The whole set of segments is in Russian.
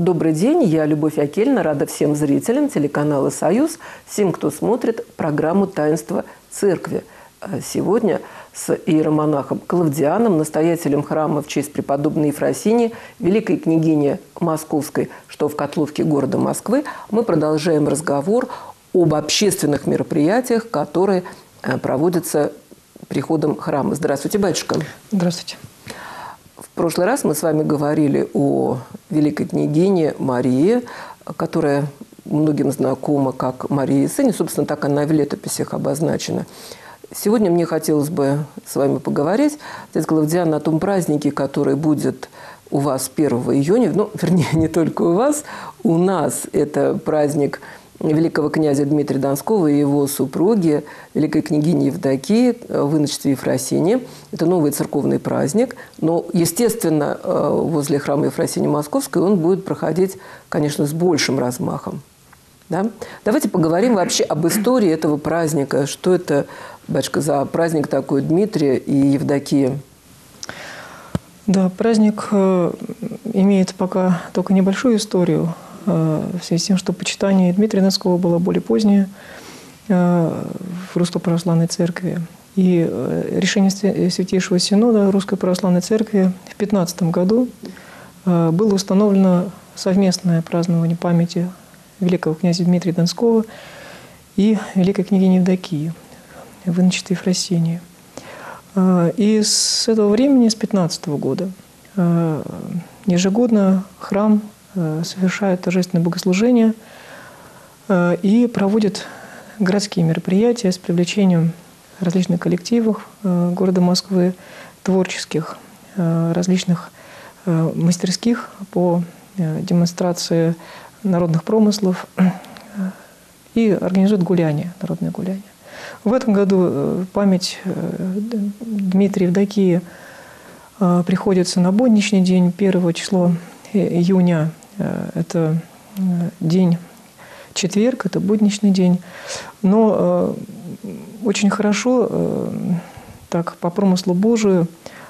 Добрый день, я Любовь Акельна, рада всем зрителям телеканала «Союз», всем, кто смотрит программу «Таинство Церкви». Сегодня с иеромонахом Клавдианом, настоятелем храма в честь преподобной Ефросинии, великой княгини Московской, что в Котловке города Москвы, мы продолжаем разговор об общественных мероприятиях, которые проводятся приходом храма. Здравствуйте, батюшка. Здравствуйте. В прошлый раз мы с вами говорили о великой княгине Марии, которая многим знакома как Мария Есения. Собственно, так она и в летописях обозначена. Сегодня мне хотелось бы с вами поговорить, отец Клавдиан, о том празднике, который будет у вас 1 июня. Ну, вернее, не только у вас. У нас это праздник великого князя Дмитрия Донского и его супруги, великой княгини Евдокии в иночестве Ефросинии. Это новый церковный праздник. Но, естественно, возле храма Ефросинии Московской он будет проходить, конечно, с большим размахом. Да? Давайте поговорим вообще об истории этого праздника. Что это, батюшка, за праздник такой Дмитрия и Евдокии? Да, праздник имеет пока только небольшую историю, в связи с тем, что почитание Дмитрия Донского было более позднее в Русской Православной Церкви. И решение Святейшего Синода Русской Православной Церкви в 15 году было установлено совместное празднование памяти великого князя Дмитрия Донского и великой княгини Евдокии в иночестве Ефросинии. И с этого времени, с 15 года, ежегодно храм совершает торжественное богослужение и проводит городские мероприятия с привлечением различных коллективов города Москвы, творческих, различных мастерских по демонстрации народных промыслов и организует гуляния, народные гуляния. В этом году память Дмитрия Евдокии приходится на будничный день, 1 число июня. Это день четверг, это будничный день. Но очень хорошо, так по промыслу Божию,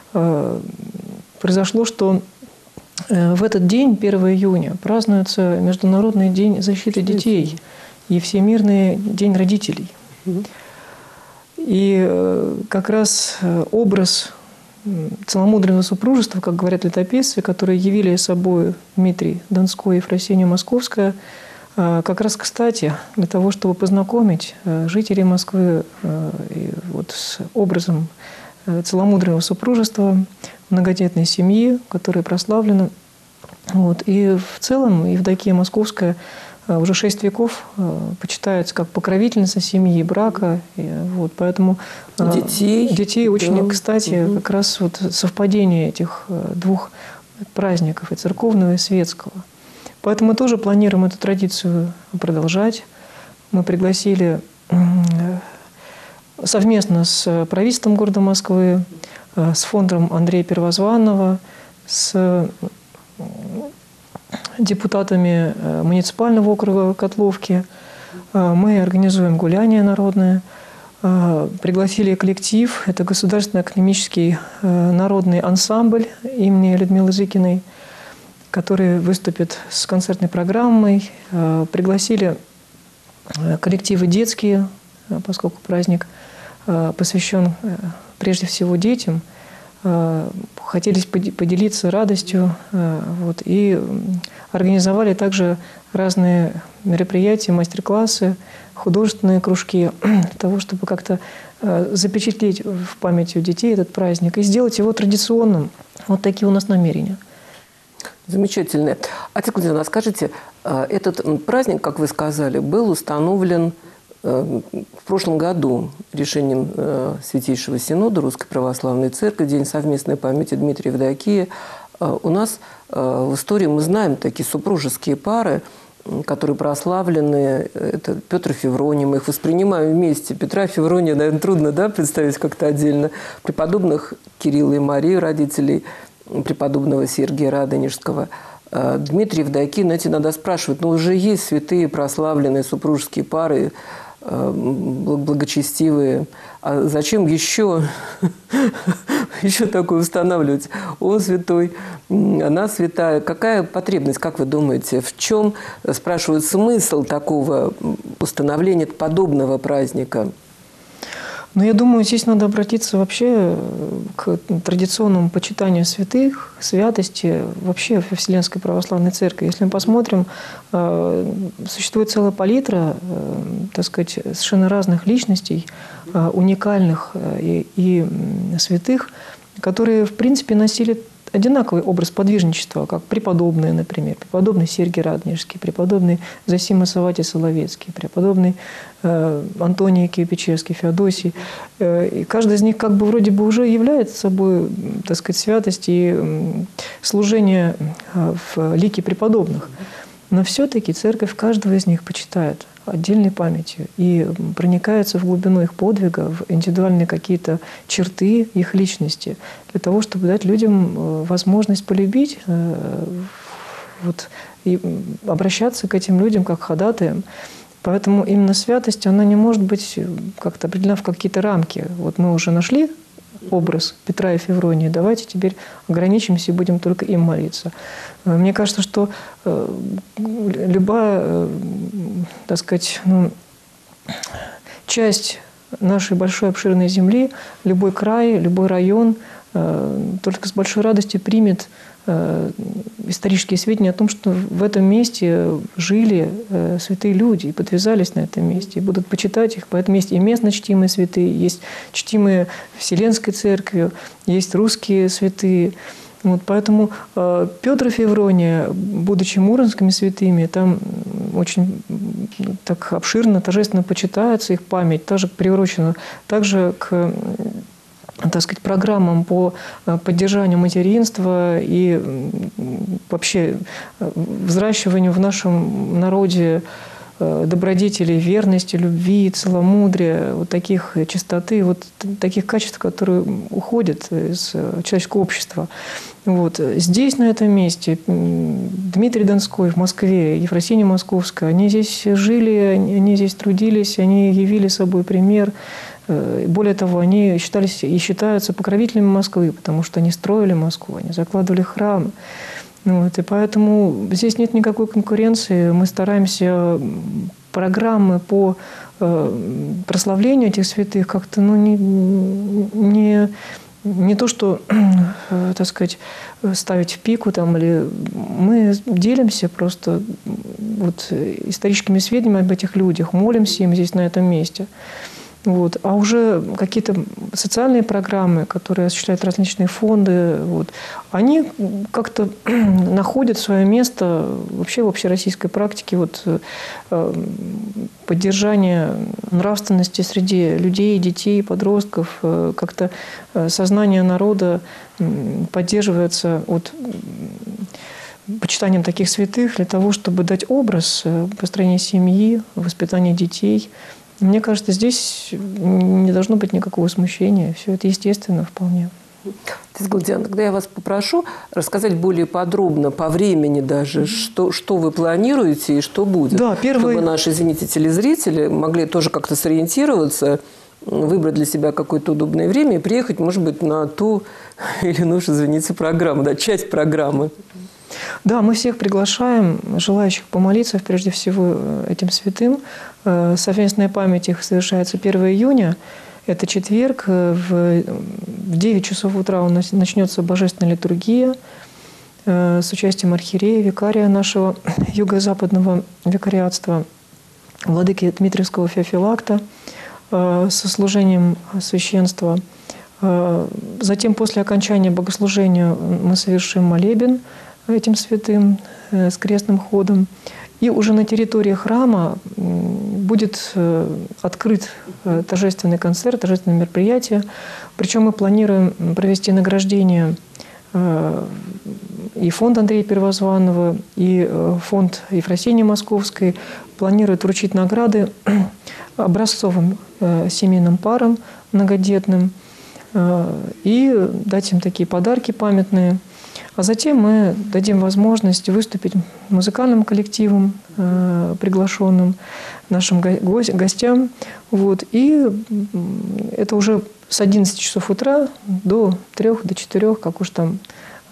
произошло, что в этот день, 1 июня, празднуется Международный день защиты детей и Всемирный день родителей. И как раз образ целомудренного супружества, как говорят летописцы, которые явили собой Дмитрий Донской и Ефросиния Московская, как раз кстати для того, чтобы познакомить жителей Москвы вот с образом целомудренного супружества, многодетной семьи, которая прославлена. Вот. И в целом Евдокия Московская уже 6 веков почитается как покровительница семьи, брака. Вот, поэтому детей очень, да, кстати, как раз вот совпадение этих двух праздников, и церковного, и светского. Поэтому мы тоже планируем эту традицию продолжать. Мы пригласили совместно с правительством города Москвы, с фондом Андрея Первозванного, с депутатами муниципального округа Котловки. Мы организуем гуляния народные. Пригласили коллектив. Это Государственный академический народный ансамбль имени Людмилы Зыкиной, который выступит с концертной программой. Пригласили коллективы детские, поскольку праздник посвящен прежде всего детям. Хотели поделиться радостью, вот, и организовали также разные мероприятия, мастер-классы, художественные кружки для того, чтобы как-то запечатлеть в памяти у детей этот праздник и сделать его традиционным. Вот такие у нас намерения. Замечательно. Отец Клавдиан, скажите, этот праздник, как вы сказали, был установлен в прошлом году решением Святейшего Синода Русской Православной Церкви, День совместной памяти Дмитрия и Евдокии. У нас в истории мы знаем такие супружеские пары, которые прославлены. Это Петр и Февроний. Мы их воспринимаем вместе. Петра и Феврония, наверное, трудно, да, представить как-то отдельно. Преподобных Кирилла и Марии, родителей преподобного Сергия Радонежского. Дмитрий и Евдокия, знаете, надо спрашивать, но уже есть святые прославленные супружеские пары, благочестивые. А зачем еще еще такое устанавливать? Он святой, она святая. Какая потребность, как вы думаете, в чем, спрашивают, смысл такого установления подобного праздника? Но я думаю, здесь надо обратиться вообще к традиционному почитанию святых, святости вообще во Вселенской Православной Церкви. Если мы посмотрим, существует целая палитра, так сказать, совершенно разных личностей, уникальных и святых, которые, в принципе, носили одинаковый образ подвижничества, как преподобные, например, преподобный Сергий Радонежский, преподобный Зосим Исафатий Соловецкий, преподобный Антоний Киево-Печерский, Феодосий. И каждый из них как бы вроде бы уже является собой, так сказать, святость и служение в лике преподобных. Но все-таки церковь каждого из них почитает отдельной памятью и проникается в глубину их подвига, в индивидуальные какие-то черты их личности, для того, чтобы дать людям возможность полюбить вот, и обращаться к этим людям как к ходатаям. Поэтому именно святость, она не может быть как-то определена в какие-то рамки. Вот мы уже нашли образ Петра и Февронии, давайте теперь ограничимся и будем только им молиться. Мне кажется, что любая, так сказать, часть нашей большой обширной земли, любой край, любой район только с большой радостью примет исторические сведения о том, что в этом месте жили святые люди и подвязались на этом месте, и будут почитать их. Поэтому есть и местно чтимые святые, есть чтимые Вселенской Церковью, есть русские святые. Вот, поэтому Петр и Феврония, будучи муромскими святыми, там очень так обширно, торжественно почитается их память, также приурочена также к, так сказать, программам по поддержанию материнства и вообще взращиванию в нашем народе добродетелей, верности, любви, целомудрия, вот таких чистоты, вот таких качеств, которые уходят из человеческого общества. Вот. Здесь, на этом месте, Дмитрий Донской в Москве, Ефросинья Московская, они здесь жили, они здесь трудились, они явили собой пример. Более того, они считались и считаются покровителями Москвы, потому что они строили Москву, они закладывали храмы. Вот, и поэтому здесь нет никакой конкуренции. Мы стараемся программы по прославлению этих святых как-то не то, что, так сказать, ставить в пику там, или мы делимся просто вот историческими сведениями об этих людях, молимся им здесь на этом месте. Вот. А уже какие-то социальные программы, которые осуществляют различные фонды, вот, они как-то находят свое место вообще в общероссийской практике вот, поддержания нравственности среди людей, детей, подростков. Как-то сознание народа поддерживается от почитанием таких святых для того, чтобы дать образ построения семьи, воспитания детей. Мне кажется, здесь не должно быть никакого смущения. Все это естественно вполне. Диана, тогда я вас попрошу рассказать более подробно, по времени даже, что вы планируете и что будет. Да, чтобы наши, извините, телезрители могли тоже как-то сориентироваться, выбрать для себя какое-то удобное время и приехать, может быть, на ту или иную, извините, программу, да, часть программы. Да, мы всех приглашаем, желающих помолиться, прежде всего, этим святым. Совместная память их совершается 1 июня. Это четверг. В 9 часов утра начнется божественная литургия с участием архиерея, викария нашего юго-западного викариатства, владыки Дмитриевского Феофилакта, со служением священства. Затем, после окончания богослужения, мы совершим молебен этим святым с крестным ходом. И уже на территории храма будет открыт торжественный концерт, торжественное мероприятие. Причем мы планируем провести награждение и фонд Андрея Первозванного, и фонд Ефросиньи Московской. Планируют вручить награды образцовым семейным парам многодетным и дать им такие подарки памятные. А затем мы дадим возможность выступить музыкальным коллективам, приглашенным нашим гостям. Вот. И это уже с 11 часов утра до 3, до 4, как уж там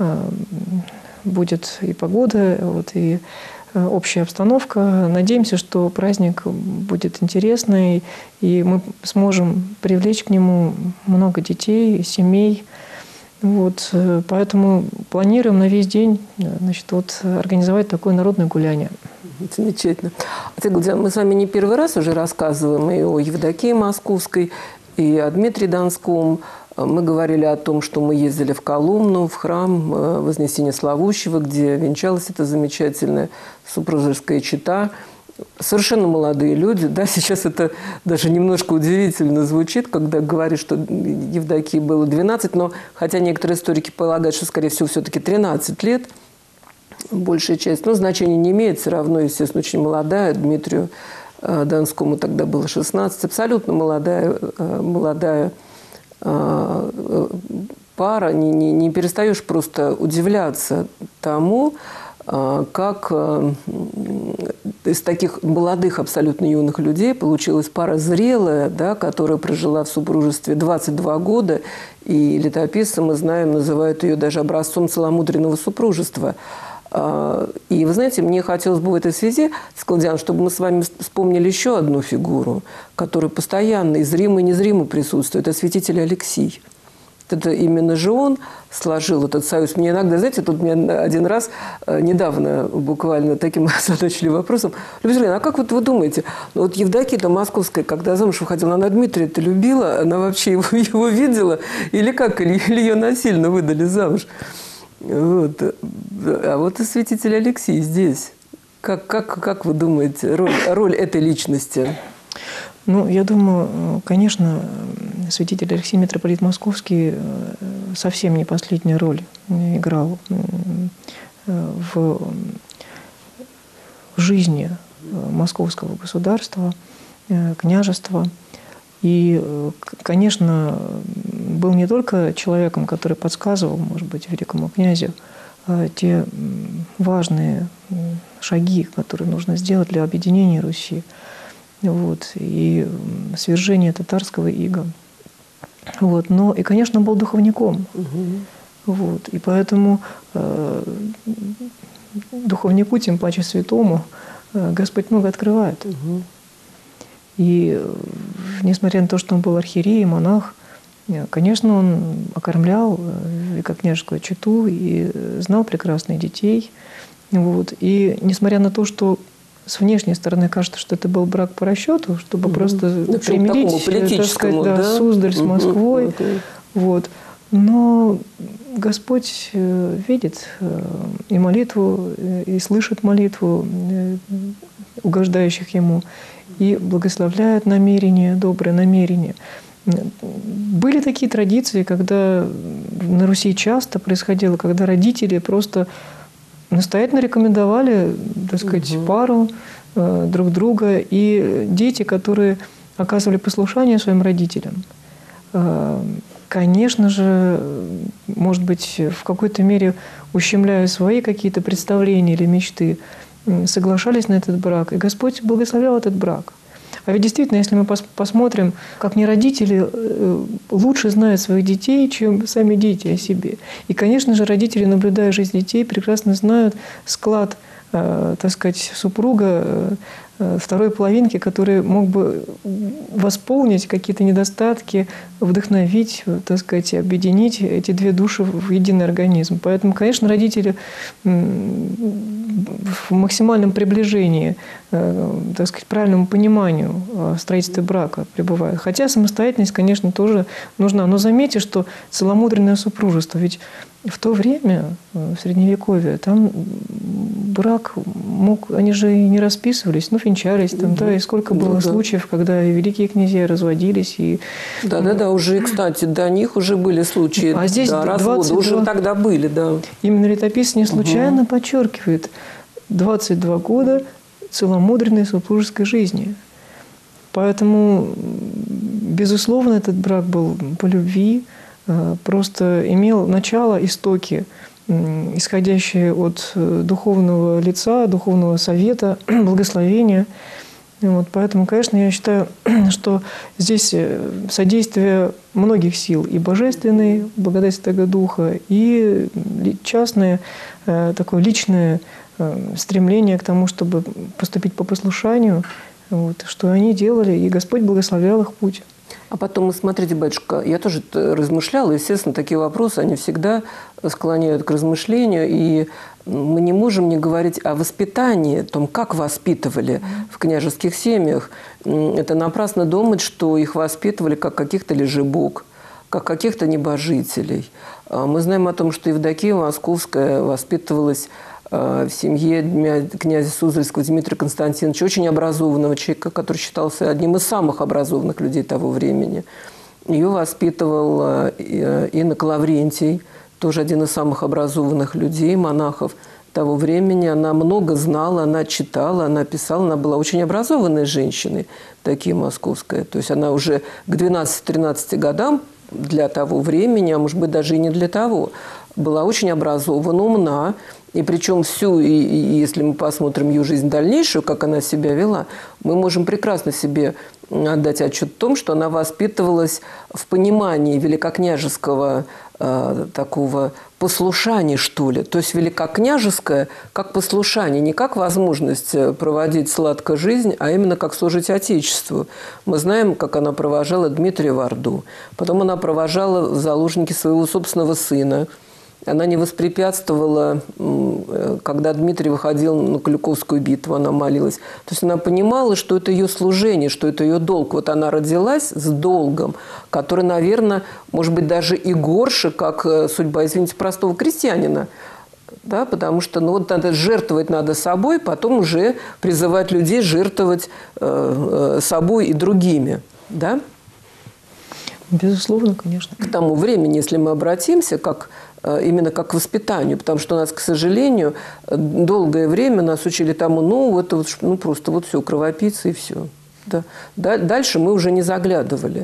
будет и погода, вот, и общая обстановка. Надеемся, что праздник будет интересный, и мы сможем привлечь к нему много детей, семей. Вот, поэтому планируем на весь день, значит, вот, организовать такое народное гуляние. Замечательно. Мы с вами не первый раз уже рассказываем и о Евдокии Московской, и о Дмитрии Донском. Мы говорили о том, что мы ездили в Коломну, в храм Вознесения Славущего, где венчалась эта замечательная супружеская чета. Совершенно молодые люди. Да, сейчас это даже немножко удивительно звучит, когда говоришь, что Евдокии было 12, но хотя некоторые историки полагают, что, скорее всего, все-таки 13 лет, большая часть. Но значения не имеет, все равно, естественно, очень молодая. Дмитрию Донскому тогда было 16. Абсолютно молодая пара. Не перестаешь просто удивляться тому, как из таких молодых, абсолютно юных людей получилась пара зрелая, да, которая прожила в супружестве 22 года. И летописцы, мы знаем, называют ее даже образцом целомудренного супружества. И, вы знаете, мне хотелось бы в этой связи, Скалдиан, чтобы мы с вами вспомнили еще одну фигуру, которая постоянно и зримо и незримо присутствует. Это святитель Алексий. Это именно же он сложил этот союз. Мне иногда, знаете, тут меня один раз, недавно буквально таким озадачили вопросом: Любовь Сергеевна, а как вот вы думаете, ну вот Евдокия Московская, когда замуж выходила, она Дмитрия-то любила, она вообще его видела? Или как? Или ее насильно выдали замуж? Вот. А вот и святитель Алексий здесь. Как вы думаете, роль этой личности? Ну, я думаю, конечно, святитель Алексий, митрополит Московский, совсем не последнюю роль играл в жизни московского государства, княжества. И, конечно, был не только человеком, который подсказывал, может быть, великому князю те важные шаги, которые нужно сделать для объединения Руси, вот, и свержения татарского ига. Вот, но и, конечно, был духовником. Вот, и поэтому духовнику, тем паче святому, Господь много открывает. И несмотря на то, что он был архиерей, монах, конечно, он окормлял великокняжескую чету и знал прекрасных детей. Вот. И несмотря на то, что с внешней стороны кажется, что это был брак по расчету, чтобы просто примирить, так сказать, да, Суздаль с Москвой. Вот. Но Господь видит и молитву, и слышит молитву угождающих Ему, и благословляет намерения, добрые намерения. Были такие традиции, когда на Руси часто происходило, когда родители просто настоятельно рекомендовали, так сказать, пару друг друга, и дети, которые оказывали послушание своим родителям, конечно же, может быть, в какой-то мере ущемляя свои какие-то представления или мечты, соглашались на этот брак, и Господь благословлял этот брак. А ведь действительно, если мы посмотрим, как не родители лучше знают своих детей, чем сами дети о себе. И, конечно же, родители, наблюдая жизнь детей, прекрасно знают склад, так сказать, супруга, второй половинки, который мог бы восполнить какие-то недостатки, вдохновить, так сказать, объединить эти две души в единый организм. Поэтому, конечно, родители в максимальном приближении, так сказать, правильному пониманию строительства брака пребывают. Хотя самостоятельность, конечно, тоже нужна. Но заметьте, что целомудренное супружество, ведь в то время, в Средневековье, там брак мог, они же и не расписывались, но венчались там, да, и сколько было случаев, когда и великие князья разводились. И... Да, уже, кстати, до них уже были случаи, а здесь развода, уже тогда были, да. Именно летописец не случайно подчеркивает 22 года целомудренной супружеской жизни. Поэтому, безусловно, этот брак был по любви, просто имел начало, истоки исходящие от духовного лица, духовного совета, благословения. Вот, поэтому, конечно, я считаю, что здесь содействие многих сил, и божественной, благодать Святого Духа, и частное, такое личное стремление к тому, чтобы поступить по послушанию, вот, что они делали, и Господь благословлял их путь. А потом, смотрите, батюшка, я тоже размышляла, естественно, такие вопросы, они всегда склоняют к размышлению, и мы не можем не говорить о воспитании, о том, как воспитывали в княжеских семьях. Это напрасно думать, что их воспитывали как каких-то лежебок, как каких-то небожителей. Мы знаем о том, что Евдокия Московская воспитывалась в семье князя Суздальского Дмитрия Константиновича, очень образованного человека, который считался одним из самых образованных людей того времени. Ее воспитывал инок Лаврентий, тоже один из самых образованных людей, монахов того времени. Она много знала, она читала, она писала, она была очень образованной женщиной, Евдокия Московская. То есть она уже к 12-13 годам для того времени, а может быть даже и не для того, была очень образована, умна. И причем всю, и если мы посмотрим ее жизнь дальнейшую, как она себя вела, мы можем прекрасно себе отдать отчет о том, что она воспитывалась в понимании великокняжеского такого послушания, что ли. То есть великокняжеское как послушание, не как возможность проводить сладко жизнь, а именно как служить Отечеству. Мы знаем, как она провожала Дмитрия в Орду. Потом она провожала в заложники своего собственного сына. Она не воспрепятствовала, когда Дмитрий выходил на Куликовскую битву, она молилась. То есть она понимала, что это ее служение, что это ее долг. Вот она родилась с долгом, который, наверное, может быть, даже и горше, как судьба, извините, простого крестьянина. Да, потому что вот надо жертвовать надо собой, потом уже призывать людей жертвовать собой и другими. Да? Безусловно, конечно. К тому времени, если мы обратимся, именно как к воспитанию, потому что у нас, к сожалению, долгое время нас учили тому, это просто все, кровопийцы и все. Да. Дальше мы уже не заглядывали,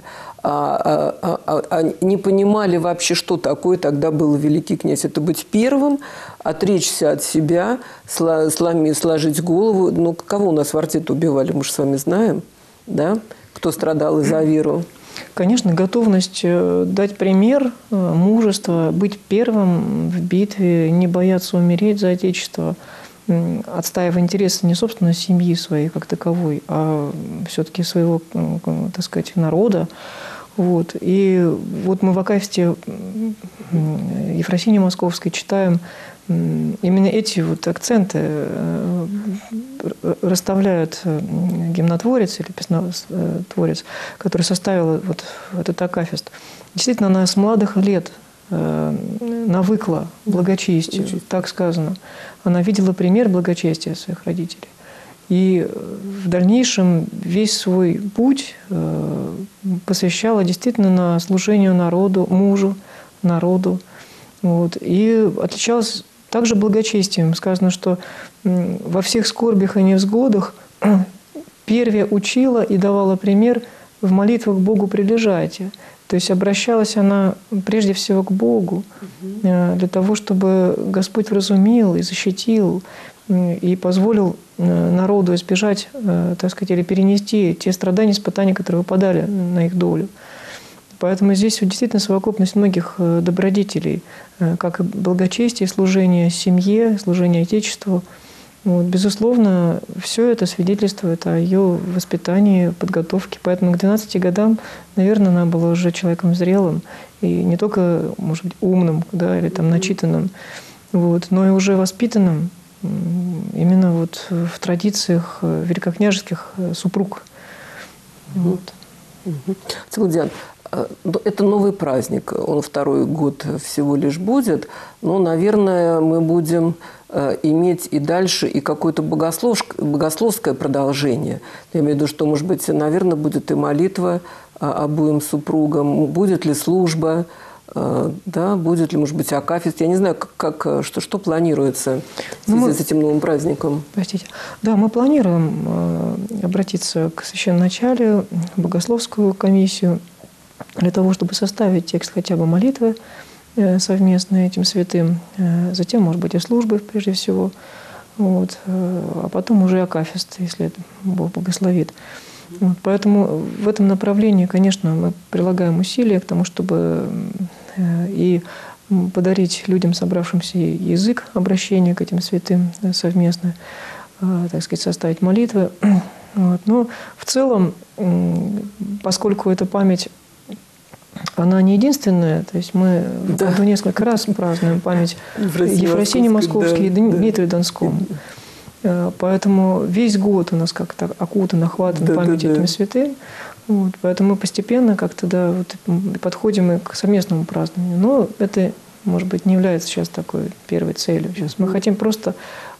не понимали вообще, что такое тогда был великий князь. Это быть первым, отречься от себя, сложить голову. Кого у нас в Орде-то убивали, мы же с вами знаем, да? Кто страдал из-за веру. Конечно, готовность дать пример, мужество, быть первым в битве, не бояться умереть за Отечество, отстаивая интересы не собственно семьи своей как таковой, а все-таки своего, так сказать, народа. Вот. И вот мы в Акафисте Ефросинии Московской читаем именно эти вот акценты расставляют гимнотворец или песнотворец, который составил вот этот акафист. Действительно, она с молодых лет навыкла благочестию, так сказано. Она видела пример благочестия своих родителей. И в дальнейшем весь свой путь посвящала действительно на служение народу, мужу, народу. Вот. И отличалась также благочестием. Сказано, что во всех скорбях и невзгодах первая учила и давала пример в молитвах к Богу прилежайте. То есть обращалась она прежде всего к Богу для того, чтобы Господь вразумил и защитил, и позволил народу избежать, так сказать, или перенести те страдания, испытания, которые выпадали на их долю. Поэтому здесь действительно совокупность многих добродетелей, как и благочестие, служение семье, служение Отечеству. Вот, безусловно, все это свидетельствует о ее воспитании, подготовке. Поэтому к 12 годам, наверное, она была уже человеком зрелым. И не только, может быть, умным, да, или там начитанным, вот, но и уже воспитанным именно вот в традициях великокняжеских супруг. Вот. Диана, это новый праздник, он второй год всего лишь будет, но, наверное, мы будем иметь и дальше и какое-то богословское продолжение. Я имею в виду, что, может быть, наверное, будет и молитва обоим супругам, будет ли служба, да, будет ли, может быть, акафист. Я не знаю, что планируется в связи с этим новым праздником. Простите. Да, мы планируем обратиться к священноначалию, в богословскую комиссию, для того, чтобы составить текст хотя бы молитвы совместные этим святым. Затем, может быть, и службы, прежде всего. Вот. А потом уже акафист, если Бог благословит. Вот. Поэтому в этом направлении, конечно, мы прилагаем усилия к тому, чтобы и подарить людям, собравшимся, язык обращения к этим святым совместно, так сказать, составить молитвы. Вот. Но в целом, поскольку эта память, она не единственная, то есть мы в году несколько раз празднуем память Ефросинии Московской и Дмитрия Донском. Поэтому весь год у нас как-то окутан, охватан памятью этим святым. Вот. Поэтому мы постепенно как-то подходим и к совместному празднованию. Но это, может быть, не является сейчас такой первой целью. Сейчас мы хотим просто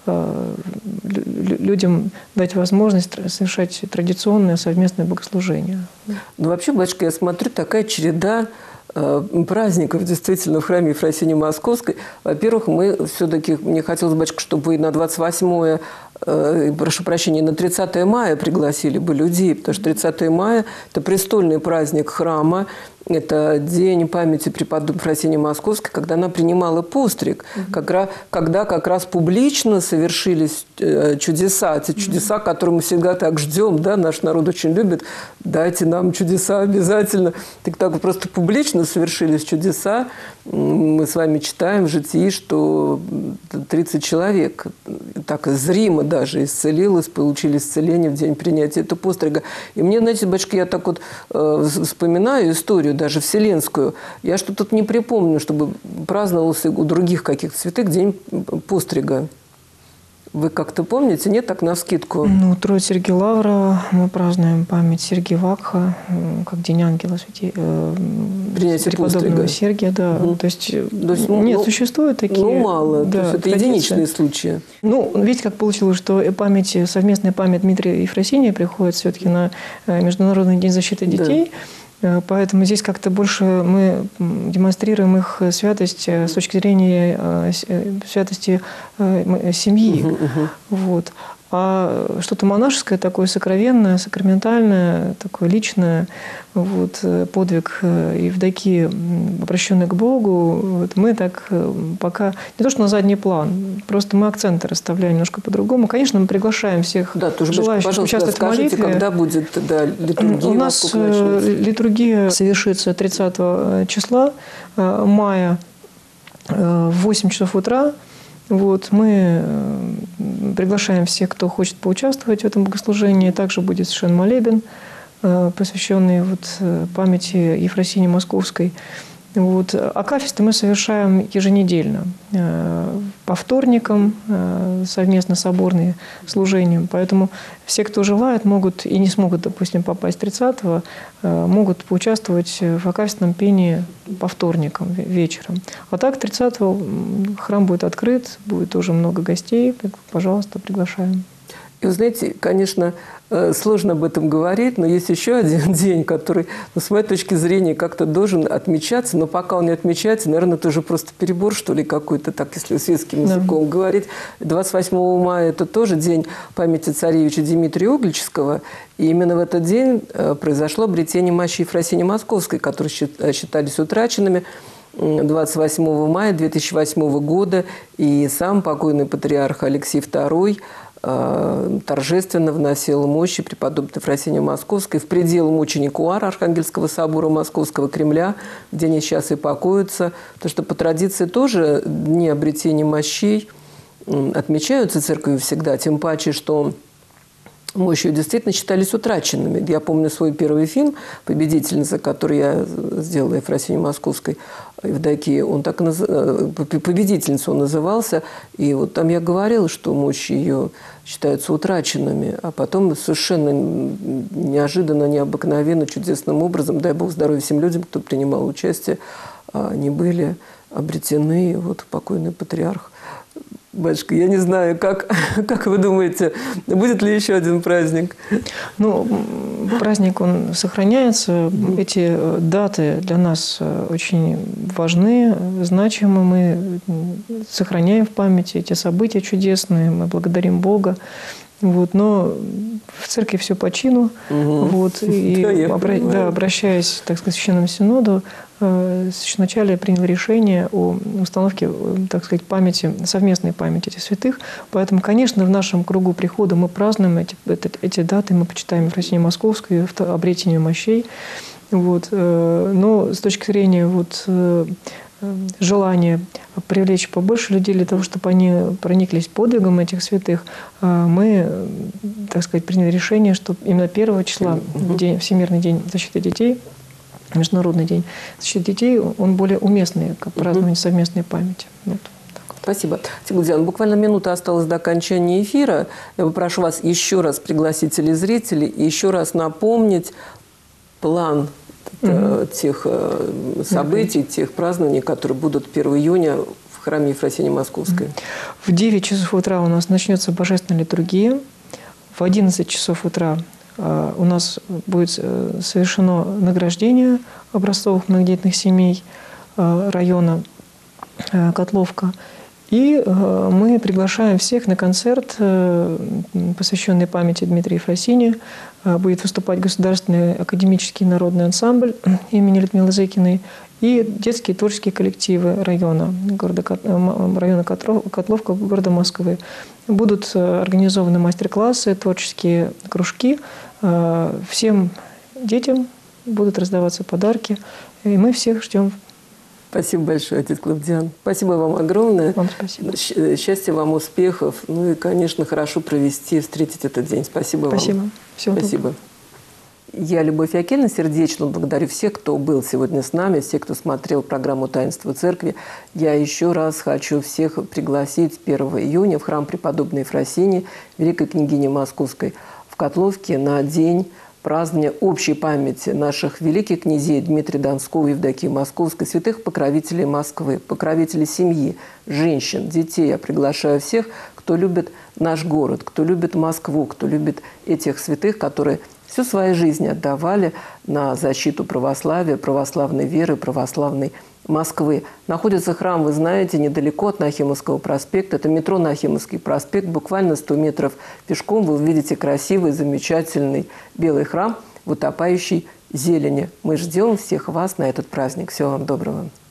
людям дать возможность совершать традиционное совместное богослужение. Ну, вообще, батюшка, я смотрю, такая череда праздников действительно в храме Ефросинии Московской. Во-первых, мы все-таки, мне хотелось, батюшка, чтобы вы на 28-е, прошу прощения, на 30 мая пригласили бы людей, потому что 30 мая – это престольный праздник храма, это день памяти преподобной Ефросинии Московской, когда она принимала постриг, когда как раз публично совершились чудеса, те чудеса, которые мы всегда так ждем, да, наш народ очень любит, дайте нам чудеса обязательно. Так просто публично совершились чудеса. Мы с вами читаем в житии, что 30 человек так зримо даже исцелилось, получили исцеление в день принятия этого пострига. И мне, знаете, батюшка, я так вот вспоминаю историю, даже вселенскую. Я что-то не припомню, чтобы праздновался у других каких-то святых день пострига. Вы как-то помните? Нет, так навскидку? Ну, Троиц Сергия Лавра, мы празднуем память Сергия Вакха, как День ангела преподобного Сергия, да. Угу. То есть нет, существуют такие. Ну, мало. Да, то есть это единичные случаи. Ну, видите, как получилось, что совместная память Дмитрия и Ефросинии приходит все-таки на Международный день защиты детей. Да. Поэтому здесь как-то больше мы демонстрируем их святость с точки зрения святости семьи. Вот. А что-то монашеское, такое сокровенное, сакраментальное, такое личное, вот, подвиг Евдокии, обращенный к Богу, вот, мы так пока не то что на задний план, просто мы акценты расставляем немножко по-другому. Конечно, мы приглашаем всех желающих участвовать в молитве. Когда будет литургия? У нас литургия совершится 30 числа мая в 8 часов утра. Вот, мы приглашаем всех, кто хочет поучаствовать в этом богослужении. Также будет совершен молебен, посвященный памяти Ефросинии Московской. Вот. Акафисты мы совершаем еженедельно, по вторникам, совместно соборные служения. Поэтому все, кто желает, могут и не смогут, допустим, попасть 30-го, могут поучаствовать в акафистном пении по вторникам вечером. А так 30-го храм будет открыт, будет тоже много гостей. Пожалуйста, приглашаем. И вы знаете, конечно, сложно об этом говорить, но есть еще один день, который, с моей точки зрения, как-то должен отмечаться, но пока он не отмечается, наверное, это уже просто перебор, что ли, какой-то, так, если светским языком говорить. 28 мая – это тоже день памяти царевича Дмитрия Угличского, и именно в этот день произошло обретение мощи Ефросинии Московской, которые считались утраченными 28 мая 2008 года, и сам покойный патриарх Алексей II торжественно вносил мощи преподобной Ефросинии Московской в пределы мученикуара Архангельского собора Московского Кремля, где они сейчас и покоятся. Потому что по традиции тоже дни обретения мощей отмечаются церковью всегда, тем паче, что мощи действительно считались утраченными. Я помню свой первый фильм «Победительница», который я сделала Ефросинии Московской, Евдокии. Он так и «Победительница» он назывался. И вот там я говорила, что мощи ее считаются утраченными. А потом совершенно неожиданно, необыкновенно, чудесным образом, дай Бог здоровья всем людям, кто принимал участие, они были обретены. И вот покойный патриарх. Батюшка, я не знаю, как вы думаете, будет ли еще один праздник? Ну, праздник, он сохраняется. Эти даты для нас очень важны, значимы. Мы сохраняем в памяти эти события чудесные. Мы благодарим Бога Вот, но в церкви все по чину. Вот, и обращаясь, так сказать, к Священному Синоду, вначале принял решение о установке, так сказать, памяти, совместной памяти этих святых. Поэтому, конечно, в нашем кругу прихода мы празднуем эти даты, мы почитаем Ефросинию Московскую, обретение мощей. Вот. Но с точки зрения желания привлечь побольше людей для того, чтобы они прониклись подвигом этих святых, мы, так сказать, приняли решение, что именно 1 числа, Всемирный день защиты детей, Международный день защиты детей, он более уместный, как празднование совместной памяти. Вот. Спасибо. Тигудзян, буквально минута осталась до окончания эфира. Я попрошу вас еще раз пригласить телезрителей и еще раз напомнить план тех событий, тех празднований, которые будут 1 июня в храме Ефросинии Московской. В 9 часов утра у нас начнется божественная литургия. В 11 часов утра у нас будет совершено награждение образцовых многодетных семей района Котловка. И мы приглашаем всех на концерт, посвященный памяти Дмитрия Ефросинии. Будет выступать Государственный академический народный ансамбль имени Людмилы Зыкиной и детские творческие коллективы района Котловка, города Москвы. Будут организованы мастер-классы, творческие кружки. Всем детям будут раздаваться подарки. И мы всех ждем. Спасибо большое, отец Клавдиан. Спасибо вам огромное. Вам спасибо. Счастья вам, успехов. Ну и, конечно, хорошо провести, встретить этот день. Спасибо вам. Спасибо. Всего Спасибо. Я, Любовь Якельевна, сердечно благодарю всех, кто был сегодня с нами, всех, кто смотрел программу «Таинство Церкви». Я еще раз хочу всех пригласить 1 июня в храм преподобной Ефросинии, великой княгини Московской, в Котловке на день празднования общей памяти наших великих князей Дмитрия Донского и Евдокии Московской, святых покровителей Москвы, покровителей семьи, женщин, детей. Я приглашаю всех, кто любит наш город, кто любит Москву, кто любит этих святых, которые всю свою жизнь отдавали на защиту православия, православной веры, православной Москвы. Находится храм, вы знаете, недалеко от Нахимовского проспекта. Это метро Нахимовский проспект. Буквально 100 метров пешком вы увидите красивый, замечательный белый храм в утопающей зелени. Мы ждем всех вас на этот праздник. Всего вам доброго.